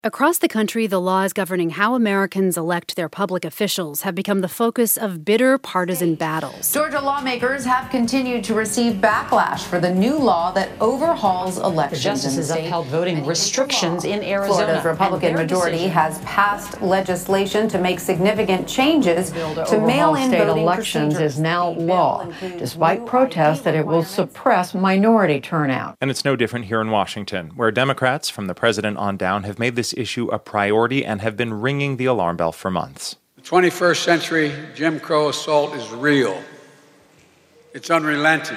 Across the country, the laws governing how Americans elect their public officials have become the focus of bitter partisan battles. Georgia lawmakers have continued to receive backlash for the new law that overhauls elections. The justices upheld voting restrictions in Arizona. Florida's Republican majority has passed legislation to make significant changes to mail-in state voting elections procedures. is now law, despite protests that it will suppress minority turnout. And it's no different here in Washington, where Democrats, from the president on down, have made this issue a priority and have been ringing the alarm bell for months. The 21st century Jim Crow assault is real. It's unrelenting.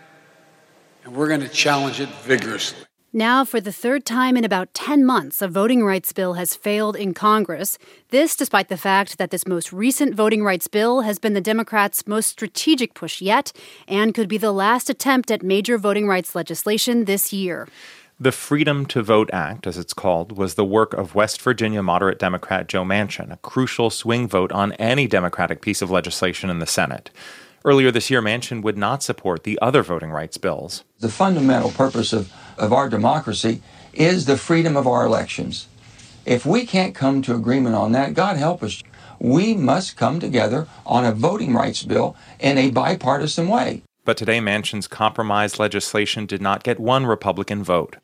And we're going to challenge it vigorously. Now, for the third time in about 10 months, a voting rights bill has failed in Congress. This despite the fact that this most recent voting rights bill has been the Democrats' most strategic push yet and could be the last attempt at major voting rights legislation this year. The Freedom to Vote Act, as it's called, was the work of West Virginia moderate Democrat Joe Manchin, a crucial swing vote on any Democratic piece of legislation in the Senate. Earlier this year, Manchin would not support the other voting rights bills. The fundamental purpose of our democracy is the freedom of our elections. If we can't come to agreement on that, God help us, we must come together on a voting rights bill in a bipartisan way. But today, Manchin's compromise legislation did not get one Republican vote.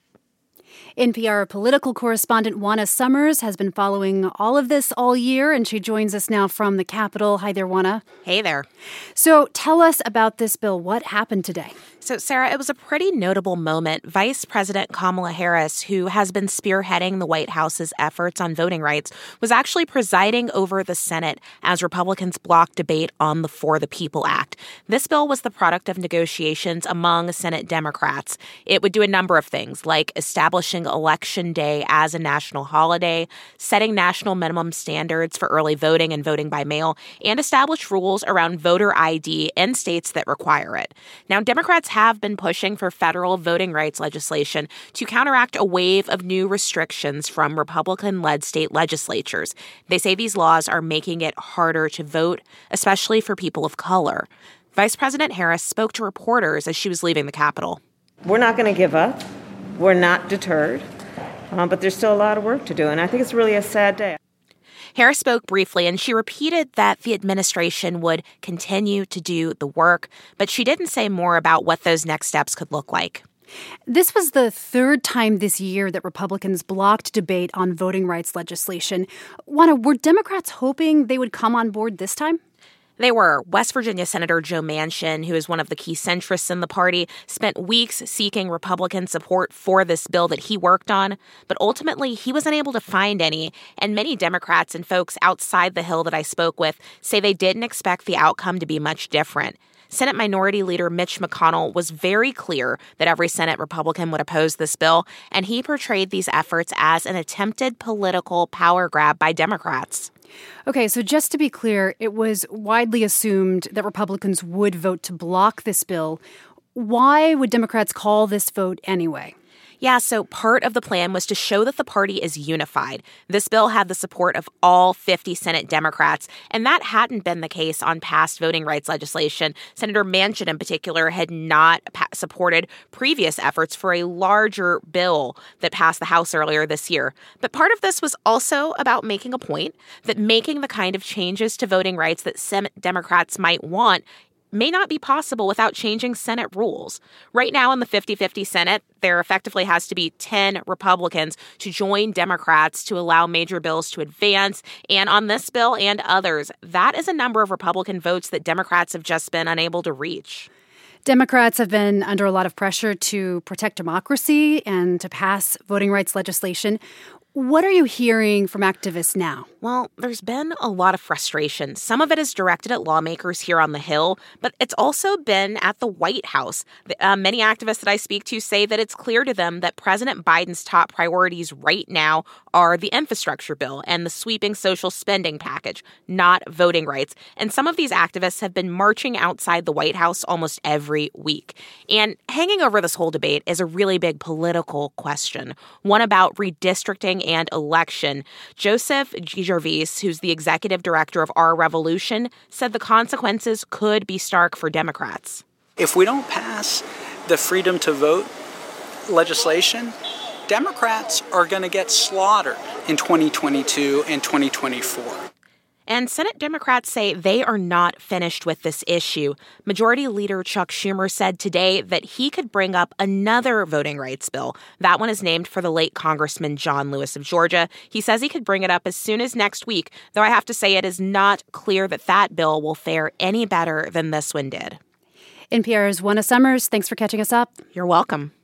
NPR political correspondent Juana Summers has been following all of this all year, and she joins us now from the Capitol. Hi there, Juana. Hey there. So tell us about this bill. What happened today? So, Sarah, it was a pretty notable moment. Vice President Kamala Harris, who has been spearheading the White House's efforts on voting rights, was actually presiding over the Senate as Republicans blocked debate on the For the People Act. This bill was the product of negotiations among Senate Democrats. It would do a number of things, like establishing Election Day as a national holiday, setting national minimum standards for early voting and voting by mail, and establish rules around voter ID in states that require it. Now, Democrats have been pushing for federal voting rights legislation to counteract a wave of new restrictions from Republican-led state legislatures. They say these laws are making it harder to vote, especially for people of color. Vice President Harris spoke to reporters as she was leaving the Capitol. We're not going to give up. We're not deterred, but there's still a lot of work to do, and I think it's really a sad day. Harris spoke briefly, and she repeated that the administration would continue to do the work, but she didn't say more about what those next steps could look like. This was the third time this year that Republicans blocked debate on voting rights legislation. Juana, were Democrats hoping they would come on board this time? They were. West Virginia Senator Joe Manchin, who is one of the key centrists in the party, spent weeks seeking Republican support for this bill that he worked on, but ultimately he was unable to find any, and many Democrats and folks outside the Hill that I spoke with say they didn't expect the outcome to be much different. Senate Minority Leader Mitch McConnell was very clear that every Senate Republican would oppose this bill, and he portrayed these efforts as an attempted political power grab by Democrats. Okay, so just to be clear, it was widely assumed that Republicans would vote to block this bill. Why would Democrats call this vote anyway? Yeah, so part of the plan was to show that the party is unified. This bill had the support of all 50 Senate Democrats, and that hadn't been the case on past voting rights legislation. Senator Manchin, in particular, had not supported previous efforts for a larger bill that passed the House earlier this year. But part of this was also about making a point that making the kind of changes to voting rights that Senate Democrats might want may not be possible without changing Senate rules. Right now in the 50-50 Senate, there effectively has to be 10 Republicans to join Democrats to allow major bills to advance. And on this bill and others, that is a number of Republican votes that Democrats have just been unable to reach. Democrats have been under a lot of pressure to protect democracy and to pass voting rights legislation. What are you hearing from activists now? Well, there's been a lot of frustration. Some of it is directed at lawmakers here on the Hill, but it's also been at the White House. Many activists that I speak to say that it's clear to them that President Biden's top priorities right now are the infrastructure bill and the sweeping social spending package, not voting rights. And some of these activists have been marching outside the White House almost every week. And hanging over this whole debate is a really big political question, one about redistricting and election. Joseph Gervais, who's the executive director of Our Revolution, said the consequences could be stark for Democrats. If we don't pass the freedom to vote legislation, Democrats are going to get slaughtered in 2022 and 2024. And Senate Democrats say they are not finished with this issue. Majority Leader Chuck Schumer said today that he could bring up another voting rights bill. That one is named for the late Congressman John Lewis of Georgia. He says he could bring it up as soon as next week, though I have to say it is not clear that that bill will fare any better than this one did. NPR's Juana Summers, thanks for catching us up. You're welcome.